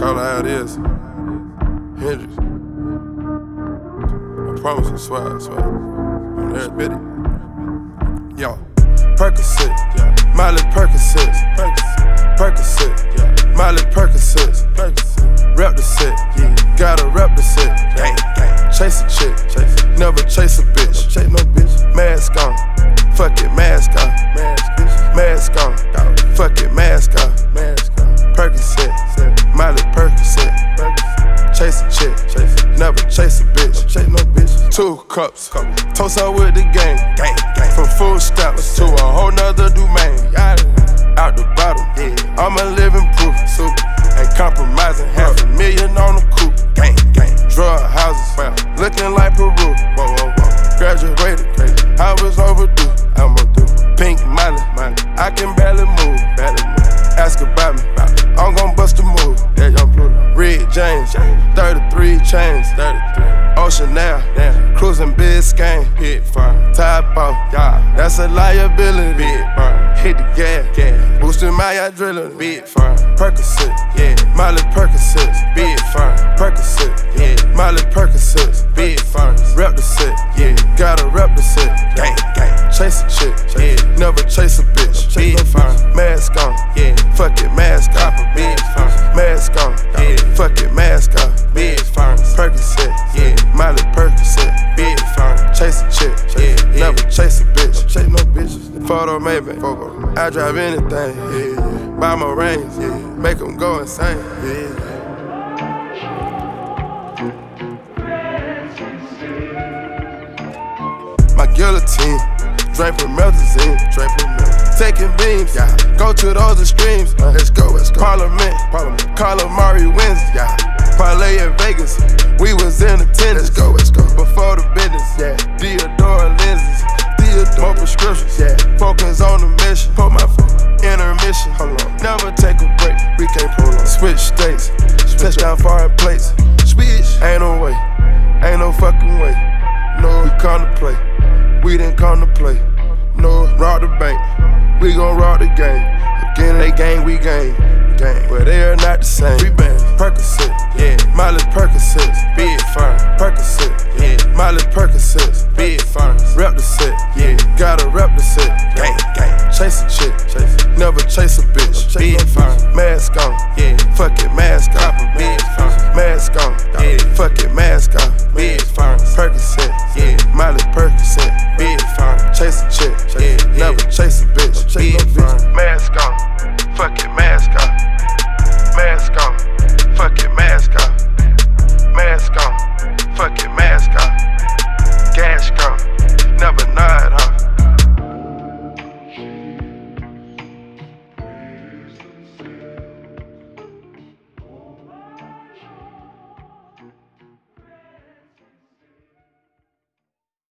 all I had is Hendrix. I promise I swear. On every bit it. Yo, Percocet, Miley Percocet, Miley Percocet, rep the set, gotta rep the set, chase a chick, never chase a bitch, chase no bitch, mask on, fuck it, mask on, mask on, fuck it, mask on, Percocet, Miley Percocet, chase a chick, never chase a bitch, chase no bitch. 2 cups, toast out with the gang, from food stamps to a whole nother domain. Out the bottom, I'm a living proof. Ain't compromising, $500,000 on the coupe. Drug houses, looking like Peru. Graduated, I was overdue. Pink Miley, I can barely move. Ask about me, I'm gon' bust a move. Red James, 33 chains. Ocean now, cruising Biscayne. Top off, that's a liability. Hit the gas, boosting my adrenaline. Percocet, Miley Percocet, Percocet, Miley Percocet, rep the set, gotta rep the set. Chase a chick, never chase a bitch. Mask on, fuck it, mask on. Mask on, fuck it, mask on. Percocet, Miley Percocet, chase a chick, never chase a bitch. Chase no bitches. Photo maybe, I drive anything. Buy my range, make them go insane. My guillotine, draped with melazine, taking beams, go to those extremes. Let's go. Parliament, Calamari wins, parlay in Vegas, we was in attendance. Let's go. Before the business, Deodora lenses, more prescriptions, focus on the mission. Put my foot, intermission, never take a break, we can't prolong. Switch states, touchdown foreign plates, ain't no way, ain't no fucking way. No, we come to play, we didn't come to play. No, rob the bank, we gon' rob the game. Again, they gang, we gang, but they are not the same. We bang Percocet, Miley Percocet, Percocet, Miley Percocet, rep the set, gotta rep the set. Chase a chick, never chase a bitch. Mask on,